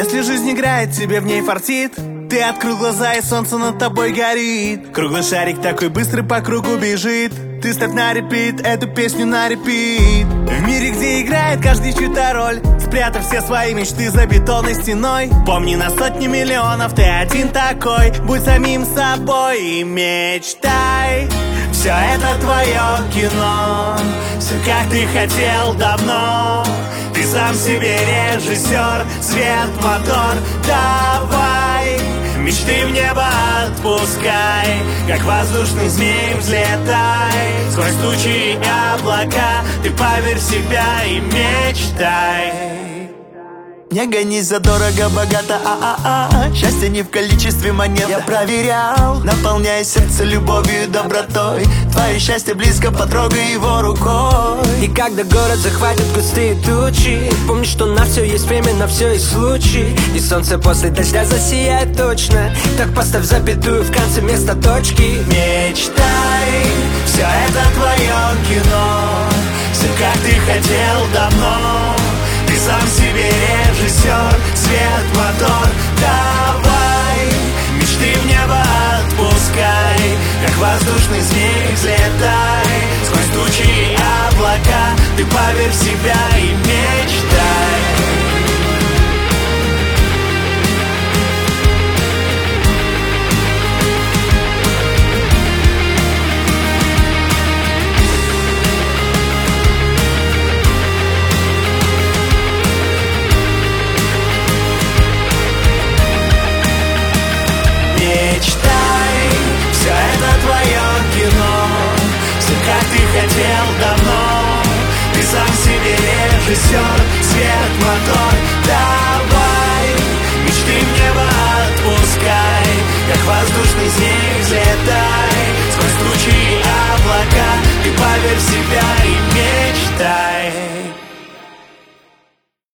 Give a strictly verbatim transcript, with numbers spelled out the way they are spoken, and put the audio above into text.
Если жизнь играет, тебе в ней фартит. Ты открыл глаза, и солнце над тобой горит. Круглый шарик такой быстрый по кругу бежит. Ты ставь на репит, эту песню на репит. В мире, где играет каждый чью-то роль, спрятав все свои мечты за бетонной стеной. Помни, на сотни миллионов ты один такой. Будь самим собой и мечтай. Все это твое кино, все как ты хотел давно. Ты сам себе режиссер, свет, мотор, давай. Мечты в небо отпускай, как воздушный змей взлетай. Сквозь тучи и облака ты поверь в себя и мечтай. Не гонись за дорого, богато, а-а-а. Счастье не в количестве монет, я проверял. Наполняй сердце любовью и добротой. Твое счастье близко, потрогай его рукой. И когда город захватит густые тучи, помни, что на все есть время, на все есть случай. И солнце после дождя засияет точно. Так поставь запятую в конце места точки. Мечтай, все это твое кино, все как ты хотел давно. Ты сам себе режиссер, свет, мотор, давай. Мечты в небо отпускай, как воздушный змей взлетай. Сквозь тучи и облака ты поверь в себя и мечтай. Мечтай, все это твое кино, все как ты хотел давно. Ты сам себе режиссер, свет, мотор, давай. Мечты в небо отпускай, как воздушный змей взлетай. Сквозь тучи и облака ты поверь в себя и мечтай.